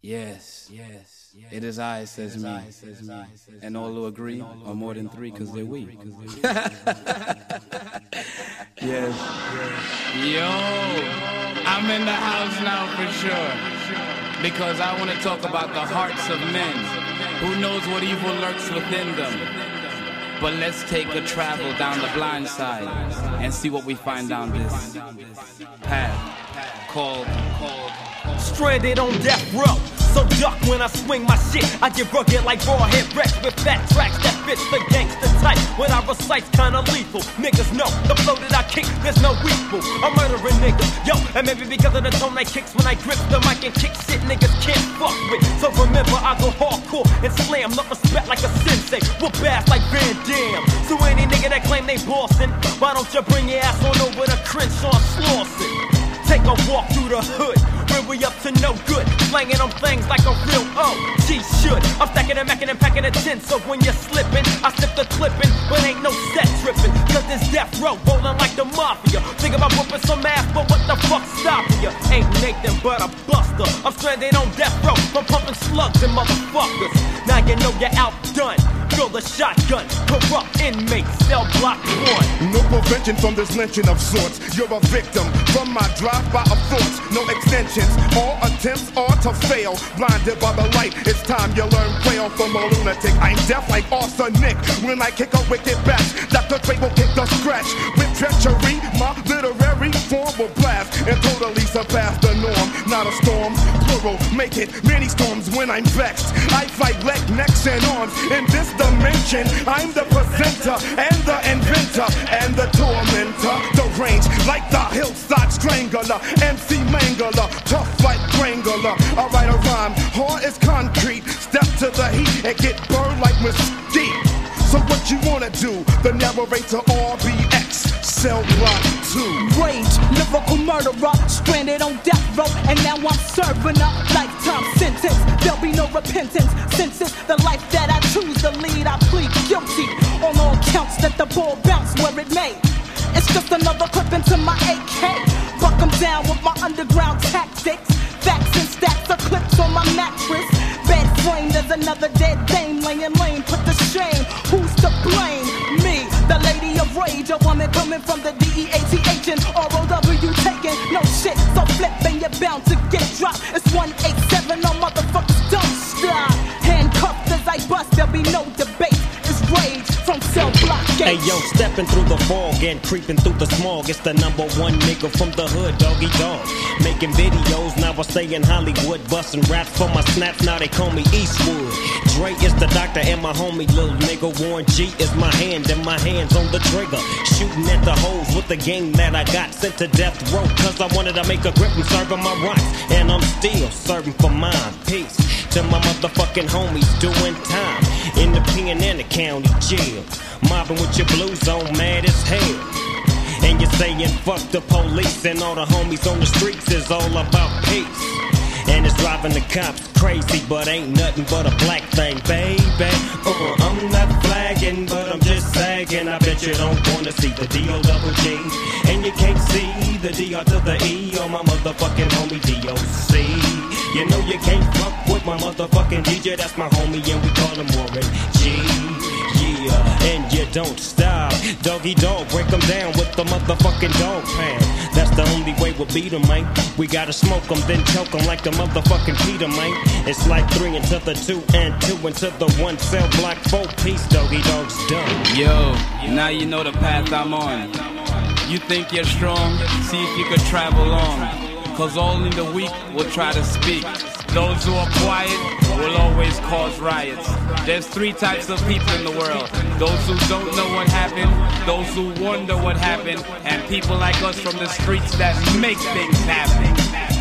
Yes, it is I, says me. And all who agree are more than three because they're weak. Yes. Yo, I'm in the house now for sure. Because I want to talk about the hearts of men. Who knows what evil lurks within them? But let's take a travel down the blind side and see what we find down this path called Stranded on death row. So duck when I swing my shit. I get rugged like raw head wrecks with fat tracks that fits the gangster type. What I recite's kinda lethal. Niggas know the flow that I kick, there's no equal. I'm murdering niggas, yo, and maybe because of the tone I kicks when I grip the mic and kick shit niggas can't fuck with. So remember, I go hardcore and slam, not respect like a sensei. Whoop ass like Van Damme. So any nigga that claim they bossin', why don't you bring your ass on over to Crenshaw Slauson? Take a walk through the hood, where we up to no good, slanging on things like a real OG should. I'm stacking and macking and packing a tin, so when you're slipping, I slip the clipping, but ain't no set tripping, cause this death row rolling like the mafia. Think about whooping some ass, but what the fuck stopping you? Ain't Nathan but a buster. I'm stranded on death row from pumping slugs and motherfuckers. Now you know you're outdone. Fill the shotgun, corrupt inmate, cell block 1. No prevention from this lynching of sorts. You're a victim from my drive-by of thoughts. No extensions, all attempts are to fail. Blinded by the light, it's time you learn quail from a lunatic. I'm deaf like arsenic when I kick a wicked bash. Dr. Dre will kick the scratch. With treachery, my literary form will blast and totally surpass the norm. Not a storm, plural, make it many storms when I'm vexed. I fight leg, necks, and arms in this dimension. I'm the presenter and the inventor and the tormentor. The range like the hillside strangler, MC Mangler, tough like Wrangler. I write a rhyme, hard as concrete. Step to the heat and get burned like mesquite. So what you wanna do? The narrator RBX, cell block 2. Rage, lyrical murderer, stranded on death row, and now I'm serving a lifetime sentence. There'll be no repentance, since it's the life that I choose to lead. I plead guilty on all counts. Let the ball bounce where it may. It's just another clip into my AK. Buck 'em down with my underground tactics. Facts and stacks of clips on my mattress. Bed frame, there's another dead dame laying lame. Put to shame, who's to blame? Me, the lady of rage, a woman coming from the DEATH and ROW taking no shit. So flip and you're bound to get dropped. It's 187, no motherfuckers don't stop. Handcuffed as I bust, there'll be no debate. It's rage from cell block H. Hey yo, stepping through the fog and creeping through the smog. It's the #1 nigga from the hood, Doggy Dog. Making videos, now I stay in Hollywood. Busting raps for my snaps, now they call me Eastwood. Dre is the doctor and my homie, little nigga. Warren G is my hand and my hands on the trigger. Shooting at the hoes with the game that I got. Sent to death row cause I wanted to make a grip and serving my rights. And I'm still serving for mine. Peace to my motherfucking homies doing time in the pen and the county jail. Mobbing with your blues on, mad as hell. And you're saying fuck the police and all the homies on the streets is all about peace. And it's driving the cops crazy, but ain't nothing but a black thing, baby. I'm not flagging, but I'm just sagging. I bet you don't wanna see the D-O-double-G. And you can't see the D-R to the E on my motherfucking homie D-O-C. You know you can't fuck with my motherfucking DJ, that's my homie and we call him Warren G. Yeah, and you don't stop. Doggy dog, break them down with the motherfucking dog pound. That's the only way we'll beat them, man. We gotta smoke them, then choke them like the motherfucking Peter, man. It's like 3 into the 2 and 2 into the 1 cell block 4-piece. Doggy dog's done. Yo, now you know the path I'm on. You think you're strong? See if you could travel on. Cause only the weak will try to speak. Those who are quiet will always cause riots. There's 3 types of people in the world. Those who don't know what happened, those who wonder what happened, and people like us from the streets that make things happen.